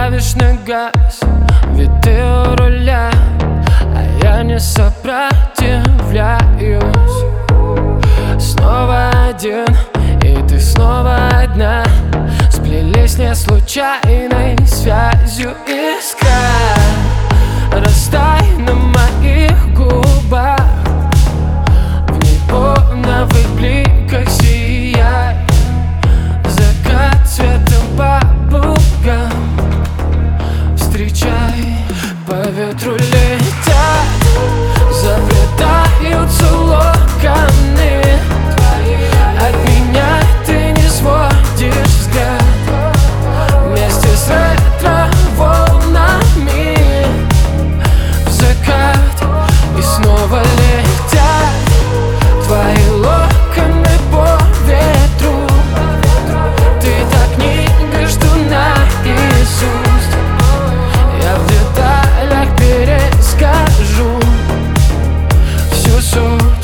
давишь на газ, ведь ты у руля, а я не сопротивляюсь. Снова один, и ты снова одна. Сплелись не случайной связью искра. Растай на моих губах, в неоновых бликах сияй. Закат цветом бабугам встречай. По ветру летят, заплетаются локоны. От меня ты не сводишь взгляд. Вместе с ретро-волнами в закат. И снова летят твои локоны по ветру. Ты так не между наизусть. Я в деталях перескажу всю суть.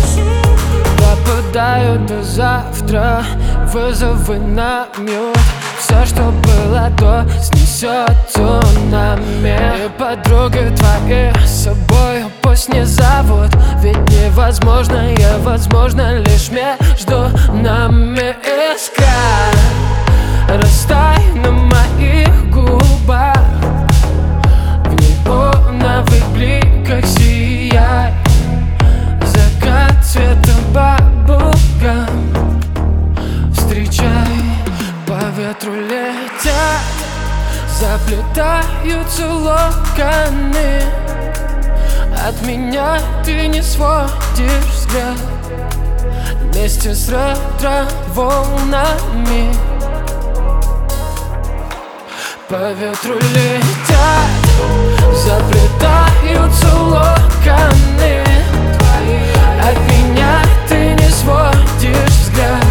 Попадаю до завтра, вызовы на мьют. Все, что было до, снесет цунами. И подруги твои с собой пусть не зовут, ведь невозможное возможно лишь между нами. Искра, растай на моих губах, в неоновых бликах сияй. Закат цветом бабугам встречай. По ветру летят, заплетаются локоны. От меня ты не сводишь взгляд. Вместе с ретро-волнами по ветру летят, заплетаются локоны. От меня ты не сводишь взгляд.